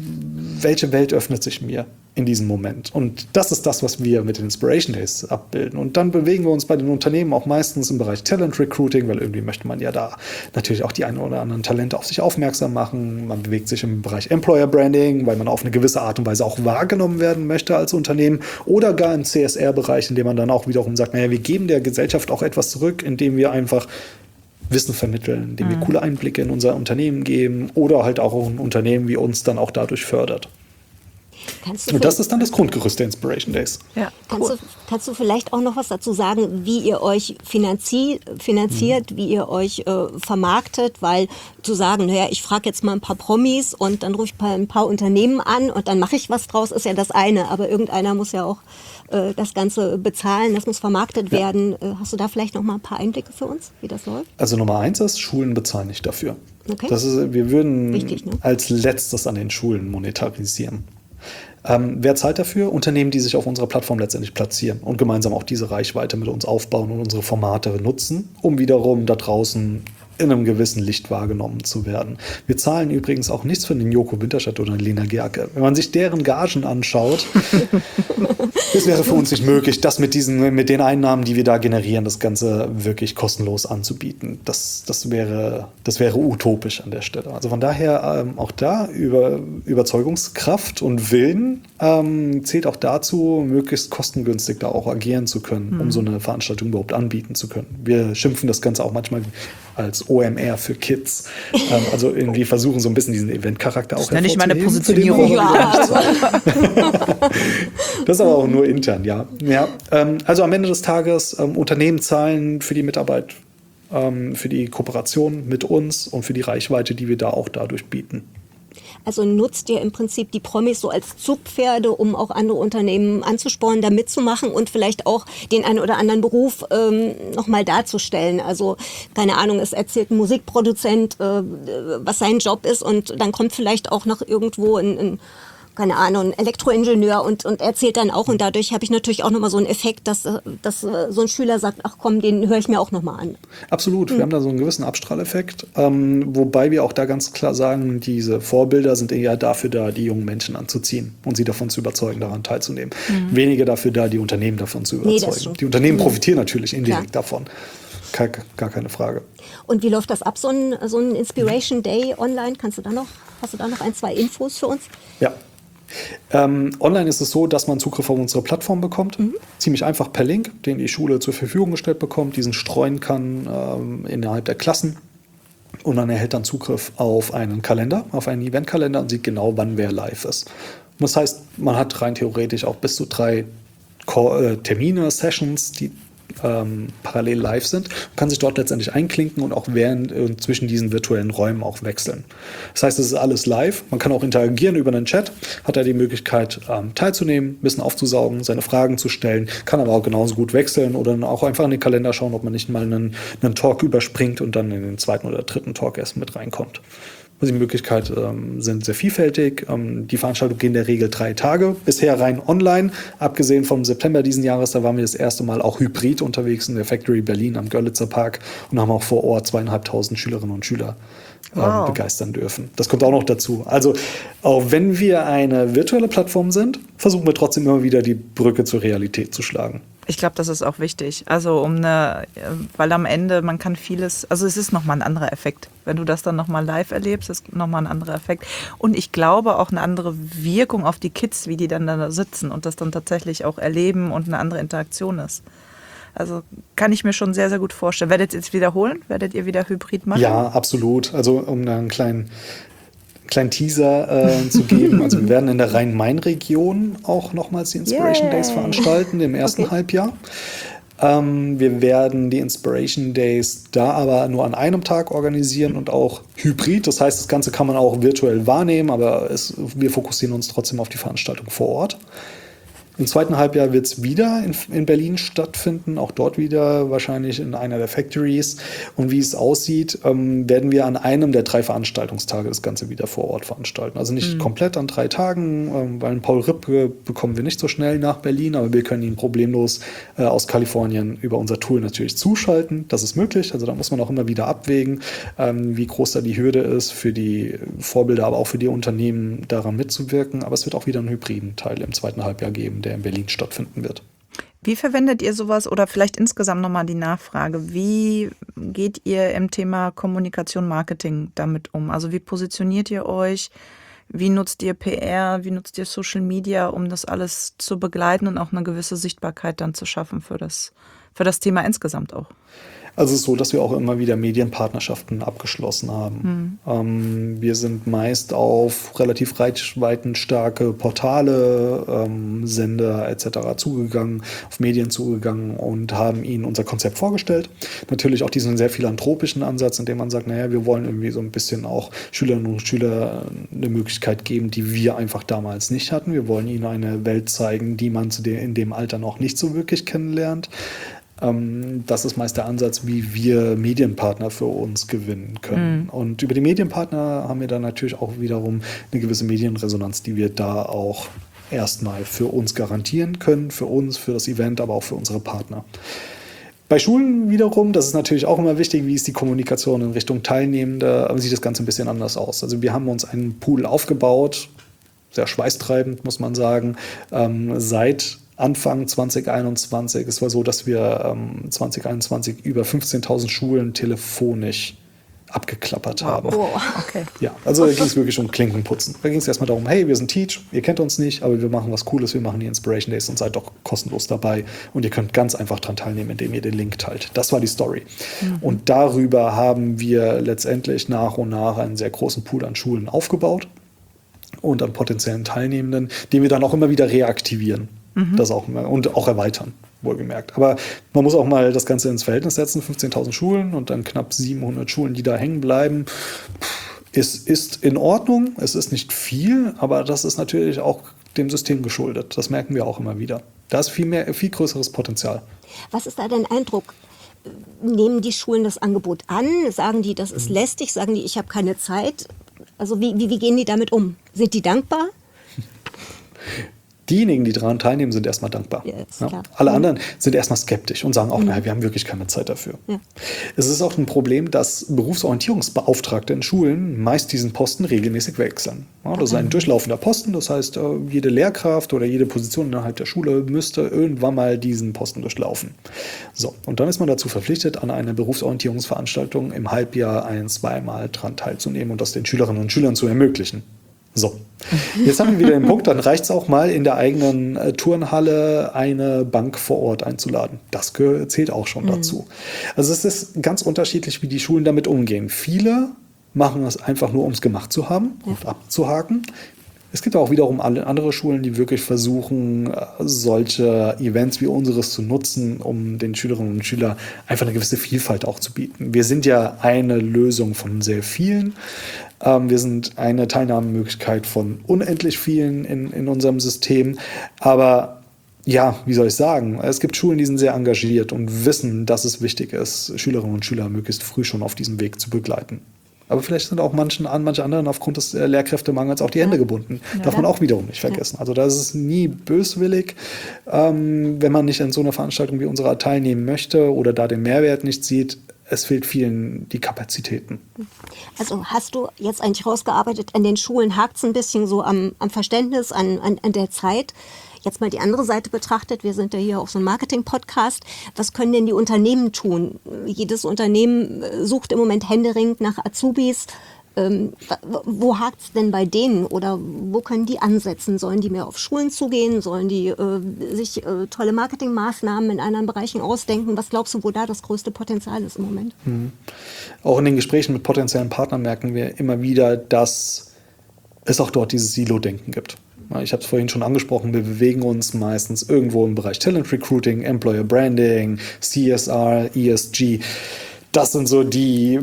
welche Welt öffnet sich mir in diesem Moment. Und das ist das, was wir mit den Inspiration Days abbilden. Und dann bewegen wir uns bei den Unternehmen auch meistens im Bereich Talent Recruiting, weil irgendwie möchte man ja da natürlich auch die einen oder anderen Talente auf sich aufmerksam machen. Man bewegt sich im Bereich Employer Branding, weil man auf eine gewisse Art und Weise auch wahrgenommen werden möchte als Unternehmen. Oder gar im C S R-Bereich, in dem man dann auch wiederum sagt, naja, wir geben der Gesellschaft auch etwas zurück, indem wir einfach Wissen vermitteln, indem wir coole Einblicke in unser Unternehmen geben oder halt auch ein Unternehmen wie uns dann auch dadurch fördert. Und das ist dann das Grundgerüst der Inspiration Days. Ja, cool. kannst, du, kannst du vielleicht auch noch was dazu sagen, wie ihr euch finanzi- finanziert, mhm. wie ihr euch äh, vermarktet? Weil zu sagen, naja, ich frage jetzt mal ein paar Promis und dann rufe ich ein paar Unternehmen an und dann mache ich was draus, ist ja das eine. Aber irgendeiner muss ja auch äh, das Ganze bezahlen, das muss vermarktet ja. werden. Äh, hast du da vielleicht noch mal ein paar Einblicke für uns, wie das läuft? Also Nummer eins ist, Schulen bezahlen nicht dafür. Okay. Das ist, wir würden Wichtig, ne? als letztes an den Schulen monetarisieren. Ähm, wer zahlt dafür? Unternehmen, die sich auf unserer Plattform letztendlich platzieren und gemeinsam auch diese Reichweite mit uns aufbauen und unsere Formate nutzen, um wiederum da draußen in einem gewissen Licht wahrgenommen zu werden. Wir zahlen übrigens auch nichts für den Joko Winterscheid oder den Lena Gerke. Wenn man sich deren Gagen anschaut, es wäre für uns nicht möglich, das mit diesen, mit den Einnahmen, die wir da generieren, das Ganze wirklich kostenlos anzubieten. Das, das wäre, das wäre utopisch an der Stelle. Also von daher ähm, auch da über Überzeugungskraft und Willen ähm, zählt auch dazu, möglichst kostengünstig da auch agieren zu können, mhm. um so eine Veranstaltung überhaupt anbieten zu können. Wir schimpfen das Ganze auch manchmal als O M R für Kids. ähm, also irgendwie versuchen so ein bisschen diesen Event-Charakter auch hervorzuheben. Das nenne ich meine Positionierung. Ja. Das ist aber auch nur intern, ja. ja ähm, also am Ende des Tages, ähm, Unternehmen zahlen für die Mitarbeit, ähm, für die Kooperation mit uns und für die Reichweite, die wir da auch dadurch bieten. Also nutzt ihr im Prinzip die Promis so als Zugpferde, um auch andere Unternehmen anzuspornen, da mitzumachen und vielleicht auch den einen oder anderen Beruf ähm, nochmal darzustellen. Also keine Ahnung, es erzählt ein Musikproduzent, äh, was sein Job ist und dann kommt vielleicht auch noch irgendwo ein, ein keine Ahnung, ein Elektroingenieur und, und erzählt dann auch. Und dadurch habe ich natürlich auch nochmal so einen Effekt, dass, dass so ein Schüler sagt, ach komm, den höre ich mir auch nochmal an. Absolut, mhm. wir haben da so einen gewissen Abstrahleffekt. Ähm, wobei wir auch da ganz klar sagen, diese Vorbilder sind eher dafür da, die jungen Menschen anzuziehen und sie davon zu überzeugen, daran teilzunehmen. Mhm. Weniger dafür da, die Unternehmen davon zu überzeugen. Nee, die Unternehmen mhm. profitieren natürlich indirekt klar. davon. Gar, gar keine Frage. Und wie läuft das ab, so ein, so ein Inspiration Day online? Kannst du da noch, hast du da noch ein, zwei Infos für uns? Ja. Ähm, online ist es so, dass man Zugriff auf unsere Plattform bekommt. Mhm. Ziemlich einfach per Link, den die Schule zur Verfügung gestellt bekommt, diesen streuen kann ähm, innerhalb der Klassen. Und man erhält dann Zugriff auf einen Kalender, auf einen Eventkalender und sieht genau, wann wer live ist. Und das heißt, man hat rein theoretisch auch bis zu drei Call, äh, Termine, Sessions, die ähm, parallel live sind, und kann sich dort letztendlich einklinken und auch während äh, zwischen diesen virtuellen Räumen auch wechseln. Das heißt, es ist alles live. Man kann auch interagieren über einen Chat, hat da die Möglichkeit ähm, teilzunehmen, Wissen aufzusaugen, seine Fragen zu stellen, kann aber auch genauso gut wechseln oder dann auch einfach in den Kalender schauen, ob man nicht mal einen, einen Talk überspringt und dann in den zweiten oder dritten Talk erst mit reinkommt. Die Möglichkeiten ähm, sind sehr vielfältig. Ähm, die Veranstaltungen gehen in der Regel drei Tage. Bisher rein online. Abgesehen vom September diesen Jahres, da waren wir das erste Mal auch hybrid unterwegs in der Factory Berlin am Görlitzer Park und haben auch vor Ort zweieinhalbtausend Schülerinnen und Schüler ähm, wow. begeistern dürfen. Das kommt auch noch dazu. Also auch wenn wir eine virtuelle Plattform sind, versuchen wir trotzdem immer wieder die Brücke zur Realität zu schlagen. Ich glaube, das ist auch wichtig. Also um eine, weil am Ende man kann vieles, also es ist nochmal ein anderer Effekt. Wenn du das dann nochmal live erlebst, ist nochmal ein anderer Effekt. Und ich glaube auch eine andere Wirkung auf die Kids, wie die dann da sitzen und das dann tatsächlich auch erleben und eine andere Interaktion ist. Also kann ich mir schon sehr, sehr gut vorstellen. Werdet ihr jetzt wiederholen? Werdet ihr wieder Hybrid machen? Ja, absolut. Also um da einen kleinen kleinen Teaser äh, zu geben. Also wir werden in der Rhein-Main-Region auch nochmals die Inspiration Yay. Days veranstalten im ersten okay. Halbjahr. Ähm, wir werden die Inspiration Days da aber nur an einem Tag organisieren und auch hybrid. Das heißt, das Ganze kann man auch virtuell wahrnehmen, aber es, wir fokussieren uns trotzdem auf die Veranstaltung vor Ort. Im zweiten Halbjahr wird es wieder in, in Berlin stattfinden, auch dort wieder wahrscheinlich in einer der Factories. Und wie es aussieht, ähm, werden wir an einem der drei Veranstaltungstage das Ganze wieder vor Ort veranstalten. Also nicht mhm. komplett an drei Tagen, ähm, weil einen Paul Ripke bekommen wir nicht so schnell nach Berlin, aber wir können ihn problemlos äh, aus Kalifornien über unser Tool natürlich zuschalten. Das ist möglich, also da muss man auch immer wieder abwägen, ähm, wie groß da die Hürde ist für die Vorbilder, aber auch für die Unternehmen daran mitzuwirken. Aber es wird auch wieder einen hybriden Teil im zweiten Halbjahr geben, der in Berlin stattfinden wird. Wie verwendet ihr sowas oder vielleicht insgesamt nochmal die Nachfrage, wie geht ihr im Thema Kommunikation, Marketing damit um? Also wie positioniert ihr euch, wie nutzt ihr P R, wie nutzt ihr Social Media, um das alles zu begleiten und auch eine gewisse Sichtbarkeit dann zu schaffen für das, für das Thema insgesamt auch? Also es ist so, dass wir auch immer wieder Medienpartnerschaften abgeschlossen haben. Mhm. Ähm, wir sind meist auf relativ reichweitenstarke Portale, ähm, Sender et cetera zugegangen, auf Medien zugegangen und haben ihnen unser Konzept vorgestellt. Natürlich auch diesen sehr philanthropischen Ansatz, in dem man sagt, naja, wir wollen irgendwie so ein bisschen auch Schülerinnen und Schüler eine Möglichkeit geben, die wir einfach damals nicht hatten. Wir wollen ihnen eine Welt zeigen, die man zu dem, in dem Alter noch nicht so wirklich kennenlernt. Das ist meist der Ansatz, wie wir Medienpartner für uns gewinnen können. Mhm. Und über die Medienpartner haben wir dann natürlich auch wiederum eine gewisse Medienresonanz, die wir da auch erstmal für uns garantieren können, für uns, für das Event, aber auch für unsere Partner. Bei Schulen wiederum, das ist natürlich auch immer wichtig, wie ist die Kommunikation in Richtung Teilnehmende, aber sieht das Ganze ein bisschen anders aus. Also wir haben uns einen Pool aufgebaut, sehr schweißtreibend, muss man sagen, ähm, seit Anfang zwanzig einundzwanzig. Es war so, dass wir ähm, zwanzig einundzwanzig über fünfzehntausend Schulen telefonisch abgeklappert haben. Oh, okay. Ja, also da ging es wirklich um Klinkenputzen. Da ging es erstmal darum, hey, wir sind Teach, ihr kennt uns nicht, aber wir machen was Cooles, wir machen die Inspiration Days und seid doch kostenlos dabei und ihr könnt ganz einfach dran teilnehmen, indem ihr den Link teilt. Das war die Story. Mhm. Und darüber haben wir letztendlich nach und nach einen sehr großen Pool an Schulen aufgebaut und an potenziellen Teilnehmenden, den wir dann auch immer wieder reaktivieren. Mhm. Das auch immer, und auch erweitern, wohlgemerkt. Aber man muss auch mal das Ganze ins Verhältnis setzen, fünfzehntausend Schulen und dann knapp siebenhundert Schulen, die da hängen bleiben. Es ist in Ordnung, es ist nicht viel, aber das ist natürlich auch dem System geschuldet. Das merken wir auch immer wieder. Da ist viel mehr, viel größeres Potenzial. Was ist da dein Eindruck? Nehmen die Schulen das Angebot an? Sagen die, das ist mhm. lästig? Sagen die, ich habe keine Zeit? Also wie, wie, wie gehen die damit um? Sind die dankbar? Diejenigen, die daran teilnehmen, sind erstmal dankbar. Yes, ja. Alle anderen sind erstmal skeptisch und sagen auch, mhm. naja, wir haben wirklich keine Zeit dafür. Ja. Es ist auch ein Problem, dass Berufsorientierungsbeauftragte in Schulen meist diesen Posten regelmäßig wechseln. Ja, das ist ein durchlaufender Posten, das heißt, jede Lehrkraft oder jede Position innerhalb der Schule müsste irgendwann mal diesen Posten durchlaufen. So, und dann ist man dazu verpflichtet, an einer Berufsorientierungsveranstaltung im Halbjahr ein-, zweimal dran teilzunehmen und das den Schülerinnen und Schülern zu ermöglichen. So, jetzt haben wir wieder den Punkt, dann reicht es auch mal in der eigenen äh, Turnhalle eine Bank vor Ort einzuladen. Das zählt auch schon mhm. dazu. Also es ist ganz unterschiedlich, wie die Schulen damit umgehen. Viele machen das einfach nur, um es gemacht zu haben ja. und abzuhaken. Es gibt auch wiederum alle andere Schulen, die wirklich versuchen, solche Events wie unseres zu nutzen, um den Schülerinnen und Schülern einfach eine gewisse Vielfalt auch zu bieten. Wir sind ja eine Lösung von sehr vielen. Wir sind eine Teilnahmemöglichkeit von unendlich vielen in, in unserem System. Aber ja, wie soll ich sagen, es gibt Schulen, die sind sehr engagiert und wissen, dass es wichtig ist, Schülerinnen und Schüler möglichst früh schon auf diesem Weg zu begleiten. Aber vielleicht sind auch manchen, manche anderen aufgrund des Lehrkräftemangels auch die Hände gebunden. Ja. Darf man auch wiederum nicht vergessen. Also da ist es nie böswillig, ähm, wenn man nicht an so einer Veranstaltung wie unserer teilnehmen möchte oder da den Mehrwert nicht sieht. Es fehlt vielen die Kapazitäten. Also hast du jetzt eigentlich rausgearbeitet, an den Schulen hakt es ein bisschen so am, am Verständnis, an, an, an der Zeit. Jetzt mal die andere Seite betrachtet, wir sind ja hier auch so ein Marketing-Podcast. Was können denn die Unternehmen tun? Jedes Unternehmen sucht im Moment händeringend nach Azubis. Ähm, wo hakt es denn bei denen oder wo können die ansetzen? Sollen die mehr auf Schulen zugehen? Sollen die äh, sich äh, tolle Marketingmaßnahmen in anderen Bereichen ausdenken? Was glaubst du, wo da das größte Potenzial ist im Moment? Mhm. Auch in den Gesprächen mit potenziellen Partnern merken wir immer wieder, dass es auch dort dieses Silo-Denken gibt. Ich habe es vorhin schon angesprochen, wir bewegen uns meistens irgendwo im Bereich Talent Recruiting, Employer Branding, C S R, E S G. Das sind so die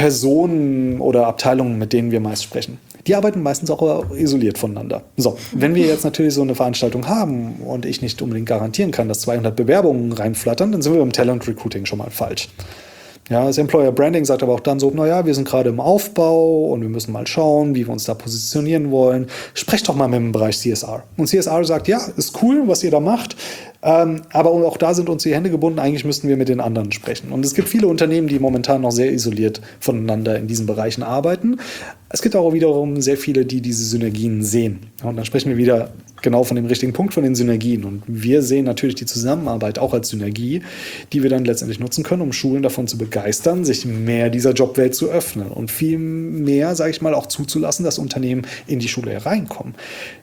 Personen oder Abteilungen, mit denen wir meist sprechen. Die arbeiten meistens auch isoliert voneinander. So, wenn wir jetzt natürlich so eine Veranstaltung haben und ich nicht unbedingt garantieren kann, dass zweihundert Bewerbungen reinflattern, dann sind wir beim Talent Recruiting schon mal falsch. Ja, das Employer Branding sagt aber auch dann so, naja, wir sind gerade im Aufbau und wir müssen mal schauen, wie wir uns da positionieren wollen. Sprecht doch mal mit dem Bereich C S R. Und C S R sagt, ja, ist cool, was ihr da macht, ähm, aber auch da sind uns die Hände gebunden, eigentlich müssten wir mit den anderen sprechen. Und es gibt viele Unternehmen, die momentan noch sehr isoliert voneinander in diesen Bereichen arbeiten. Es gibt auch wiederum sehr viele, die diese Synergien sehen. Und dann sprechen wir wieder genau von dem richtigen Punkt, von den Synergien. Und wir sehen natürlich die Zusammenarbeit auch als Synergie, die wir dann letztendlich nutzen können, um Schulen davon zu begeistern, sich mehr dieser Jobwelt zu öffnen und viel mehr, sage ich mal, auch zuzulassen, dass Unternehmen in die Schule hereinkommen.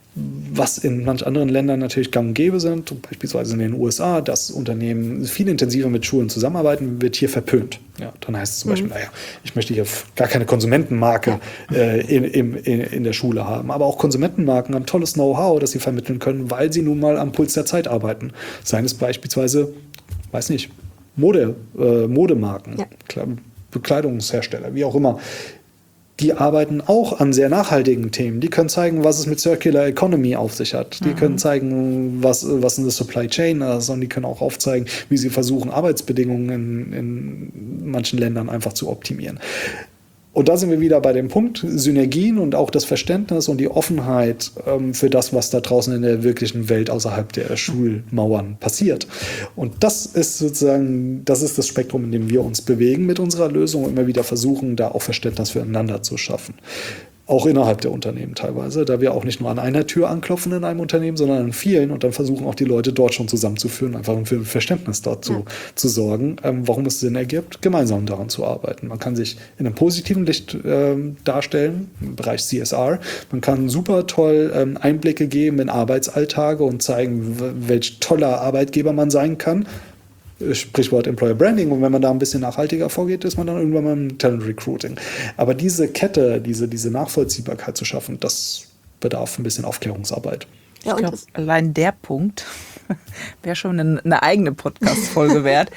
Was in manch anderen Ländern natürlich gang und gäbe sind, beispielsweise in den U S A, dass Unternehmen viel intensiver mit Schulen zusammenarbeiten, wird hier verpönt. Ja, dann heißt es zum mhm. Beispiel, naja, ich möchte hier gar keine Konsumentenmarke äh, in, in, in der Schule haben. Aber auch Konsumentenmarken haben tolles Know-how, das sie vermitteln können, weil sie nun mal am Puls der Zeit arbeiten. Seien es beispielsweise, weiß nicht, Mode, äh, Modemarken, ja. Bekleidungshersteller, wie auch immer. Die arbeiten auch an sehr nachhaltigen Themen. Die können zeigen, was es mit Circular Economy auf sich hat. Die mhm. können zeigen, was, was eine Supply Chain ist. Und die können auch aufzeigen, wie sie versuchen, Arbeitsbedingungen in, in manchen Ländern einfach zu optimieren. Und da sind wir wieder bei dem Punkt Synergien und auch das Verständnis und die Offenheit ähm, für das, was da draußen in der wirklichen Welt außerhalb der Schulmauern passiert. Und das ist sozusagen, das ist das Spektrum, in dem wir uns bewegen mit unserer Lösung und immer wieder versuchen, da auch Verständnis füreinander zu schaffen. Auch innerhalb der Unternehmen teilweise, da wir auch nicht nur an einer Tür anklopfen in einem Unternehmen, sondern an vielen und dann versuchen auch die Leute dort schon zusammenzuführen, einfach für Verständnis dort zu, ja. zu sorgen, ähm, warum es Sinn ergibt, gemeinsam daran zu arbeiten. Man kann sich in einem positiven Licht ähm, darstellen, im Bereich C S R. Man kann super toll ähm, Einblicke geben in Arbeitsalltage und zeigen, welch toller Arbeitgeber man sein kann. Sprichwort Employer Branding, und wenn man da ein bisschen nachhaltiger vorgeht, ist man dann irgendwann mal im Talent Recruiting. Aber diese Kette, diese, diese Nachvollziehbarkeit zu schaffen, das bedarf ein bisschen Aufklärungsarbeit. Ja, ich glaube, allein der Punkt wäre schon eine, eine eigene Podcast-Folge wert.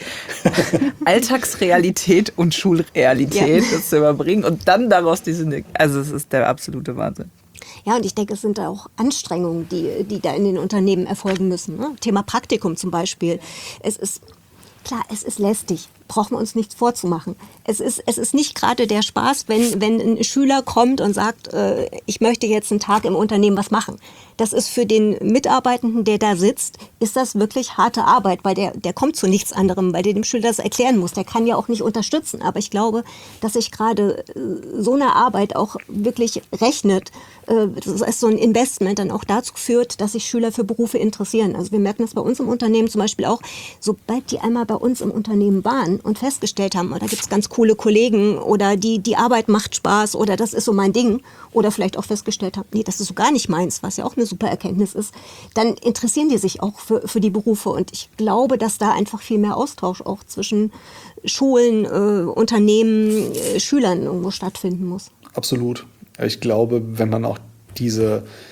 Alltagsrealität und Schulrealität, ja. das zu überbringen und dann daraus diese, also es ist der absolute Wahnsinn. Ja, und ich denke, es sind da auch Anstrengungen, die, die da in den Unternehmen erfolgen müssen. Ne? Thema Praktikum zum Beispiel. Es ist, klar, es ist lästig. Brauchen wir uns nichts vorzumachen. Es ist, es ist nicht gerade der Spaß, wenn, wenn ein Schüler kommt und sagt, äh, ich möchte jetzt einen Tag im Unternehmen was machen. Das ist für den Mitarbeitenden, der da sitzt, ist das wirklich harte Arbeit, weil der, der kommt zu nichts anderem, weil der dem Schüler das erklären muss. Der kann ja auch nicht unterstützen. Aber ich glaube, dass sich gerade äh, so eine Arbeit auch wirklich rechnet, äh, das ist so ein Investment, dann auch dazu führt, dass sich Schüler für Berufe interessieren. Also wir merken das bei uns im Unternehmen zum Beispiel auch, sobald die einmal bei uns im Unternehmen waren und festgestellt haben, oder gibt es ganz coole Kollegen oder die, die Arbeit macht Spaß oder das ist so mein Ding oder vielleicht auch festgestellt haben, nee, das ist so gar nicht meins, was ja auch eine super Erkenntnis ist, dann interessieren die sich auch für, für die Berufe und ich glaube, dass da einfach viel mehr Austausch auch zwischen Schulen, äh, Unternehmen, äh, Schülern irgendwo stattfinden muss. Absolut. Ich glaube, wenn man auch diese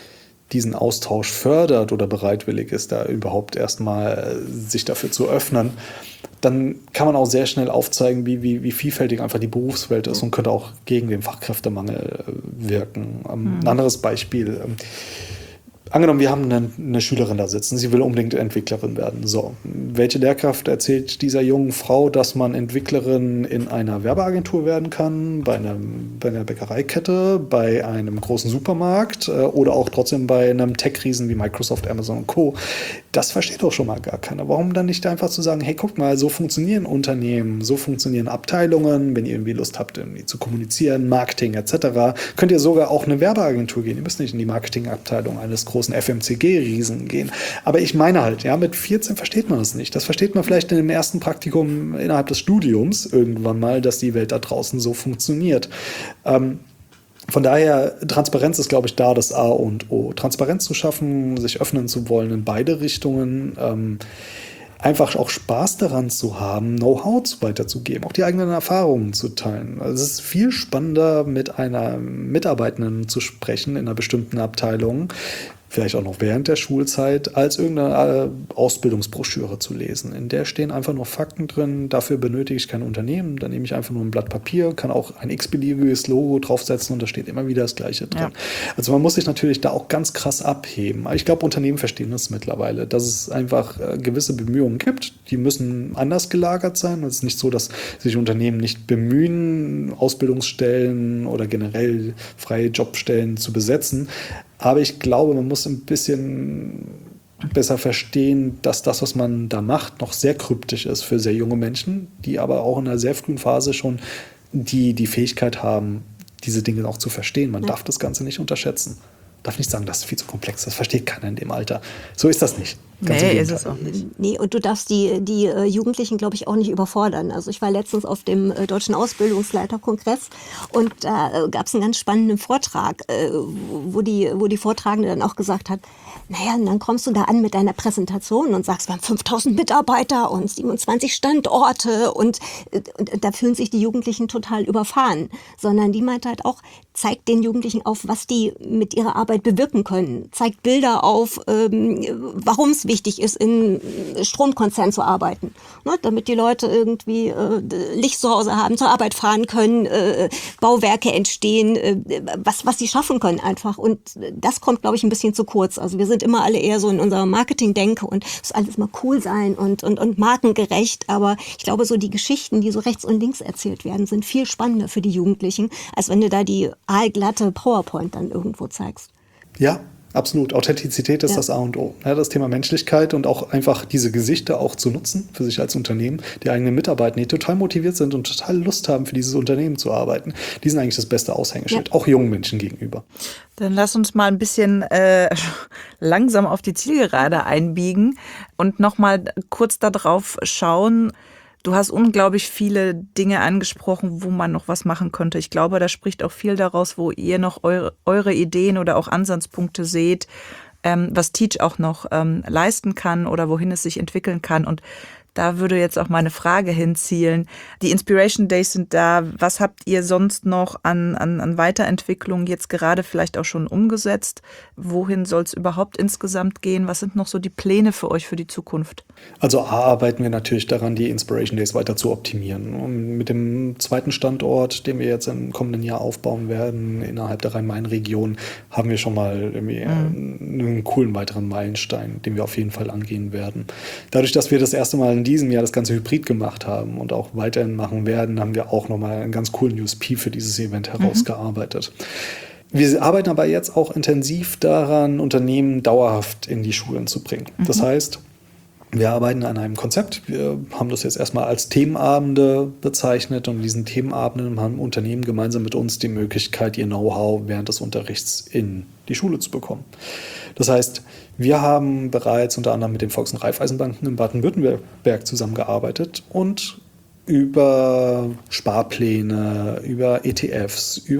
diesen Austausch fördert oder bereitwillig ist, da überhaupt erstmal sich dafür zu öffnen, dann kann man auch sehr schnell aufzeigen, wie, wie, wie vielfältig einfach die Berufswelt ist und könnte auch gegen den Fachkräftemangel wirken. Mhm. Ein anderes Beispiel. Angenommen, wir haben eine, eine Schülerin da sitzen, sie will unbedingt Entwicklerin werden. So, welche Lehrkraft erzählt dieser jungen Frau, dass man Entwicklerin in einer Werbeagentur werden kann, bei einer, bei einer Bäckereikette, bei einem großen Supermarkt äh, oder auch trotzdem bei einem Tech-Riesen wie Microsoft, Amazon und Co.? Das versteht doch schon mal gar keiner. Warum dann nicht einfach zu sagen, hey, guck mal, so funktionieren Unternehmen, so funktionieren Abteilungen, wenn ihr irgendwie Lust habt, irgendwie zu kommunizieren, Marketing et cetera, könnt ihr sogar auch eine Werbeagentur gehen. Ihr müsst nicht in die Marketingabteilung eines großen F M C G-Riesen gehen. Aber ich meine halt, ja, mit vierzehn versteht man das nicht. Das versteht man vielleicht in dem ersten Praktikum innerhalb des Studiums irgendwann mal, dass die Welt da draußen so funktioniert. Ähm, Von daher, Transparenz ist, glaube ich, da das A und O. Transparenz zu schaffen, sich öffnen zu wollen in beide Richtungen, ähm, einfach auch Spaß daran zu haben, Know-how weiterzugeben, auch die eigenen Erfahrungen zu teilen. Also es ist viel spannender, mit einer Mitarbeitenden zu sprechen in einer bestimmten Abteilung, vielleicht auch noch während der Schulzeit, als irgendeine Ausbildungsbroschüre zu lesen. In der stehen einfach nur Fakten drin, dafür benötige ich kein Unternehmen, dann nehme ich einfach nur ein Blatt Papier, kann auch ein x-beliebiges Logo draufsetzen und da steht immer wieder das Gleiche drin. Ja. Also man muss sich natürlich da auch ganz krass abheben. Aber ich glaube, Unternehmen verstehen das mittlerweile, dass es einfach äh, gewisse Bemühungen gibt, die müssen anders gelagert sein. Es ist nicht so, dass sich Unternehmen nicht bemühen, Ausbildungsstellen oder generell freie Jobstellen zu besetzen. Aber ich glaube, man muss ein bisschen besser verstehen, dass das, was man da macht, noch sehr kryptisch ist für sehr junge Menschen, die aber auch in einer sehr frühen Phase schon die, die Fähigkeit haben, diese Dinge auch zu verstehen. Man ja. darf das Ganze nicht unterschätzen. Darf nicht sagen, das ist viel zu komplex, das versteht keiner in dem Alter. So ist das nicht. Ganz nee, ist es auch nicht. Nee, und du darfst die, die äh, Jugendlichen, glaube ich, auch nicht überfordern. Also ich war letztens auf dem äh, Deutschen Ausbildungsleiterkongress und da äh, gab es einen ganz spannenden Vortrag, äh, wo, die, wo die Vortragende dann auch gesagt hat, naja, und dann kommst du da an mit deiner Präsentation und sagst, wir haben fünftausend Mitarbeiter und siebenundzwanzig Standorte und, und da fühlen sich die Jugendlichen total überfahren. Sondern die meint halt auch, zeigt den Jugendlichen auf, was die mit ihrer Arbeit bewirken können. Zeigt Bilder auf, ähm, warum es wichtig ist, in Stromkonzern zu arbeiten. Ne? Damit die Leute irgendwie äh, Licht zu Hause haben, zur Arbeit fahren können, äh, Bauwerke entstehen, äh, was, was sie schaffen können einfach. Und das kommt, glaube ich, ein bisschen zu kurz. Also wir sind immer alle eher so in unserer Marketing-Denke und es soll alles mal cool sein und, und, und markengerecht. Aber ich glaube, so die Geschichten, die so rechts und links erzählt werden, sind viel spannender für die Jugendlichen, als wenn du da die aalglatte PowerPoint dann irgendwo zeigst. Ja, absolut. Authentizität ist ja. das A und O. Ja, das Thema Menschlichkeit und auch einfach diese Gesichter auch zu nutzen für sich als Unternehmen. Die eigenen Mitarbeiter, die total motiviert sind und total Lust haben, für dieses Unternehmen zu arbeiten, die sind eigentlich das beste Aushängeschild, ja. auch jungen Menschen gegenüber. Dann lass uns mal ein bisschen äh, langsam auf die Zielgerade einbiegen und nochmal kurz darauf schauen. Du hast unglaublich viele Dinge angesprochen, wo man noch was machen könnte. Ich glaube, da spricht auch viel daraus, wo ihr noch eure, eure Ideen oder auch Ansatzpunkte seht, ähm, was Teach auch noch ähm, leisten kann oder wohin es sich entwickeln kann. Und da würde jetzt auch meine Frage hinzielen. Die Inspiration Days sind da. Was habt ihr sonst noch an, an, an Weiterentwicklung jetzt gerade vielleicht auch schon umgesetzt? Wohin soll es überhaupt insgesamt gehen? Was sind noch so die Pläne für euch für die Zukunft? Also A, arbeiten wir natürlich daran, die Inspiration Days weiter zu optimieren. Und mit dem zweiten Standort, den wir jetzt im kommenden Jahr aufbauen werden, innerhalb der Rhein-Main-Region, haben wir schon mal irgendwie mhm. einen coolen weiteren Meilenstein, den wir auf jeden Fall angehen werden. Dadurch, dass wir das erste Mal in diesem Jahr das Ganze hybrid gemacht haben und auch weiterhin machen werden, haben wir auch nochmal einen ganz coolen U S P für dieses Event herausgearbeitet. Mhm. Wir arbeiten aber jetzt auch intensiv daran, Unternehmen dauerhaft in die Schulen zu bringen. Mhm. Das heißt, wir arbeiten an einem Konzept. Wir haben das jetzt erstmal als Themenabende bezeichnet und in diesen Themenabenden haben Unternehmen gemeinsam mit uns die Möglichkeit, ihr Know-how während des Unterrichts in die Schule zu bekommen. Das heißt, wir haben bereits unter anderem mit den Volks- und Raiffeisenbanken in Baden-Württemberg zusammengearbeitet und über Sparpläne, über E T Fs, über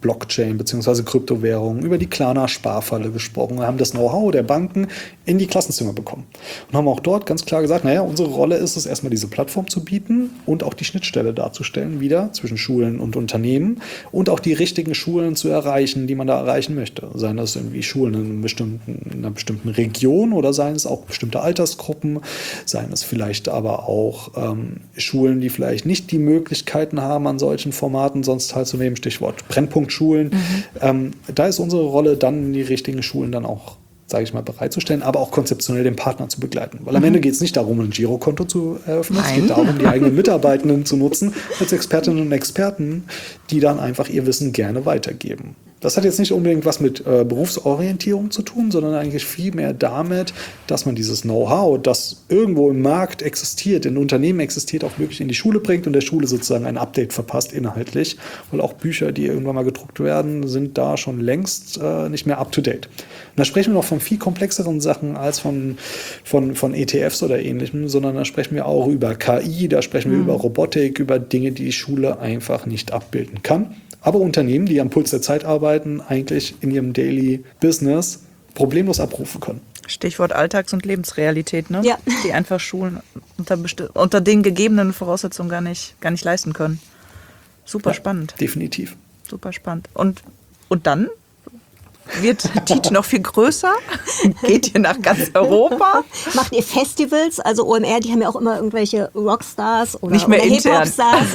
Blockchain bzw. Kryptowährungen, über die Klarna-Sparfalle gesprochen. Wir haben das Know-how der Banken in die Klassenzimmer bekommen und haben auch dort ganz klar gesagt, naja, unsere Rolle ist es, erstmal diese Plattform zu bieten und auch die Schnittstelle darzustellen wieder zwischen Schulen und Unternehmen und auch die richtigen Schulen zu erreichen, die man da erreichen möchte. Seien das irgendwie Schulen in, einem bestimmten, in einer bestimmten Region oder seien es auch bestimmte Altersgruppen, seien es vielleicht aber auch ähm, Schulen, die vielleicht nicht die Möglichkeiten haben, an solchen Formaten sonst teilzunehmen, Stichwort Brennpunktschulen. Mhm. Ähm, da ist unsere Rolle dann, die richtigen Schulen dann auch, sage ich mal, bereitzustellen, aber auch konzeptionell den Partner zu begleiten. Weil am mhm. Ende geht es nicht darum, ein Girokonto zu eröffnen, Nein. es geht darum, die eigenen Mitarbeitenden zu nutzen als Expertinnen und Experten, die dann einfach ihr Wissen gerne weitergeben. Das hat jetzt nicht unbedingt was mit äh, Berufsorientierung zu tun, sondern eigentlich vielmehr damit, dass man dieses Know-how, das irgendwo im Markt existiert, in Unternehmen existiert, auch wirklich in die Schule bringt und der Schule sozusagen ein Update verpasst inhaltlich. Weil auch Bücher, die irgendwann mal gedruckt werden, sind da schon längst äh, nicht mehr up-to-date. Und da sprechen wir noch von viel komplexeren Sachen als von, von, von E T Fs oder Ähnlichem, sondern da sprechen wir auch über K I, da sprechen wir mhm. über Robotik, über Dinge, die die Schule einfach nicht abbilden kann. Aber Unternehmen, die am Puls der Zeit arbeiten, eigentlich in ihrem Daily Business problemlos abrufen können. Stichwort Alltags- und Lebensrealität, ne? Ja. Die einfach Schulen unter, besti- unter den gegebenen Voraussetzungen gar nicht, gar nicht leisten können. Super ja, spannend. Definitiv. Super spannend. Und, und dann wird Teach noch viel größer? Geht ihr nach ganz Europa? Macht ihr Festivals? Also O M R, die haben ja auch immer irgendwelche Rockstars oder, nicht mehr oder intern. Hip-Hop-Stars.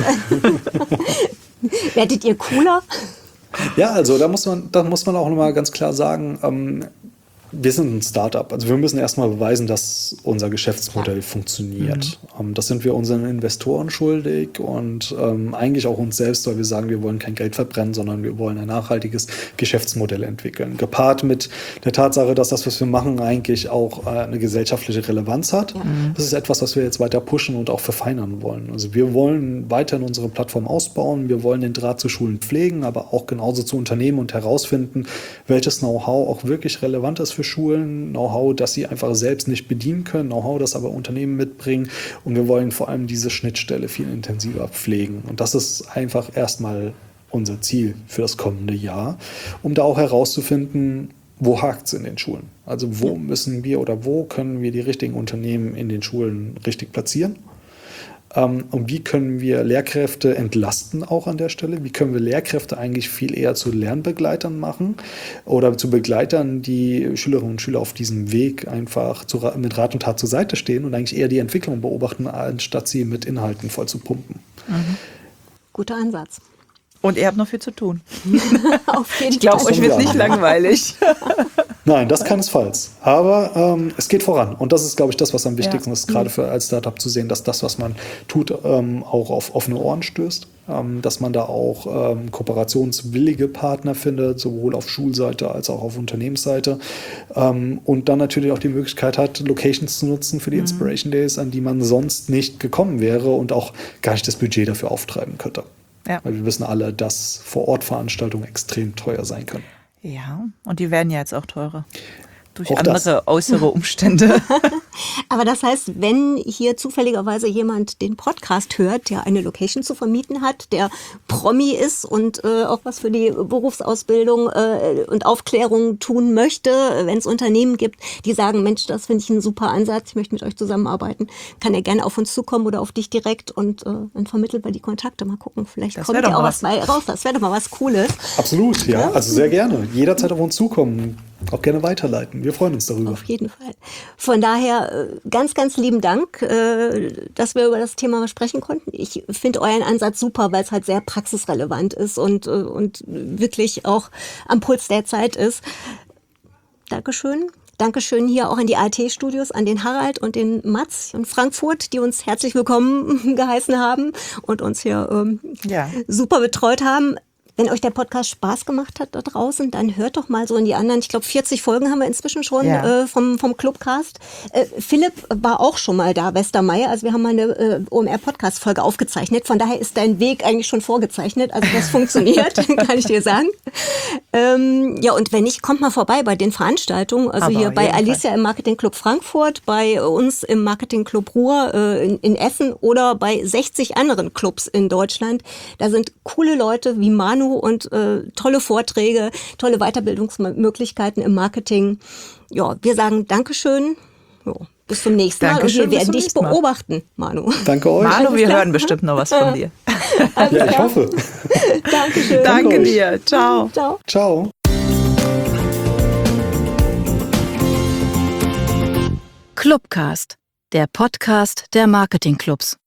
Werdet ihr cooler? Ja, also da muss man, da muss man auch nochmal ganz klar sagen, ähm, wir sind ein Startup. Also wir müssen erstmal beweisen, dass unser Geschäftsmodell ja. funktioniert. Mhm. Ähm, das sind wir unseren Investoren schuldig und ähm, eigentlich auch uns selbst, weil wir sagen, wir wollen kein Geld verbrennen, sondern wir wollen ein nachhaltiges Geschäftsmodell entwickeln. Gepaart mit der Tatsache, dass das, was wir machen, eigentlich auch äh, eine gesellschaftliche Relevanz hat. Ja. Mhm. Das ist etwas, was wir jetzt weiter pushen und auch verfeinern wollen. Also wir wollen weiterhin unsere Plattform ausbauen. Wir wollen den Draht zu Schulen pflegen, aber auch genauso zu Unternehmen und herausfinden, welches Know-how auch wirklich relevant ist für Schulen, Know-how, das sie einfach selbst nicht bedienen können, Know-how, das aber Unternehmen mitbringen und wir wollen vor allem diese Schnittstelle viel intensiver pflegen und das ist einfach erstmal unser Ziel für das kommende Jahr, um da auch herauszufinden, wo hakt es in den Schulen, also wo müssen wir oder wo können wir die richtigen Unternehmen in den Schulen richtig platzieren. Und wie können wir Lehrkräfte entlasten auch an der Stelle? Wie können wir Lehrkräfte eigentlich viel eher zu Lernbegleitern machen oder zu Begleitern, die Schülerinnen und Schüler auf diesem Weg einfach zu, mit Rat und Tat zur Seite stehen und eigentlich eher die Entwicklung beobachten, anstatt sie mit Inhalten voll zu pumpen. Mhm. Guter Ansatz. Und ihr habt noch viel zu tun. Auf jeden ich glaube, euch wird nicht langweilig. Nein, das keinesfalls. Aber ähm, es geht voran. Und das ist, glaube ich, das, was am wichtigsten ja. ist, gerade für als Startup zu sehen, dass das, was man tut, ähm, auch auf offene Ohren stößt. Ähm, dass man da auch ähm, kooperationswillige Partner findet, sowohl auf Schulseite als auch auf Unternehmensseite. Ähm, und dann natürlich auch die Möglichkeit hat, Locations zu nutzen für die mhm. Inspiration Days, an die man sonst nicht gekommen wäre und auch gar nicht das Budget dafür auftreiben könnte. Ja. Weil wir wissen alle, dass Vor-Ort-Veranstaltungen extrem teuer sein können. Ja, und die werden ja jetzt auch teurer. Durch auch andere das. äußere Umstände. Aber das heißt, wenn hier zufälligerweise jemand den Podcast hört, der eine Location zu vermieten hat, der Promi ist und äh, auch was für die Berufsausbildung äh, und Aufklärung tun möchte, wenn es Unternehmen gibt, die sagen, Mensch, das finde ich ein super Ansatz, ich möchte mit euch zusammenarbeiten, kann er gerne auf uns zukommen oder auf dich direkt und äh, dann vermitteln wir die Kontakte. Mal gucken, vielleicht das kommt ja auch was bei raus. Das wäre doch mal was Cooles. Absolut, ja. ja. Also sehr gerne. Jederzeit auf uns zukommen. Auch gerne weiterleiten. Wir freuen uns darüber. Auf jeden Fall. Von daher ganz, ganz lieben Dank, dass wir über das Thema sprechen konnten. Ich finde euren Ansatz super, weil es halt sehr praxisrelevant ist und, und wirklich auch am Puls der Zeit ist. Dankeschön. Dankeschön hier auch an die A R T-Studios, an den Harald und den Mats in Frankfurt, die uns herzlich willkommen geheißen haben und uns hier ähm, ja. super betreut haben. Wenn euch der Podcast Spaß gemacht hat da draußen, dann hört doch mal so in die anderen, ich glaube vierzig Folgen haben wir inzwischen schon ja. äh, vom, vom Clubcast. Äh, Philipp war auch schon mal da, Westermeier, also wir haben mal eine äh, O M R-Podcast-Folge aufgezeichnet, von daher ist dein Weg eigentlich schon vorgezeichnet, also das funktioniert, kann ich dir sagen. Ähm, ja, und wenn nicht, kommt mal vorbei bei den Veranstaltungen, also Aber hier bei Alicia Fall. Im Marketing Club Frankfurt, bei uns im Marketing Club Ruhr äh, in, in Essen oder bei sechzig anderen Clubs in Deutschland. Da sind coole Leute wie Manu dazu und äh, tolle Vorträge, tolle Weiterbildungsmöglichkeiten im Marketing. Ja, wir sagen Dankeschön. Jo, bis zum nächsten Mal. Dankeschön, und wir werden bis dich zum nächsten Mal. beobachten, Manu. Danke euch. Manu, wir klar. hören bestimmt noch was von dir. Ja, ich hoffe. Dankeschön. Danke euch. dir. Ciao. Ciao. Ciao. Clubcast, der Podcast der Marketingclubs.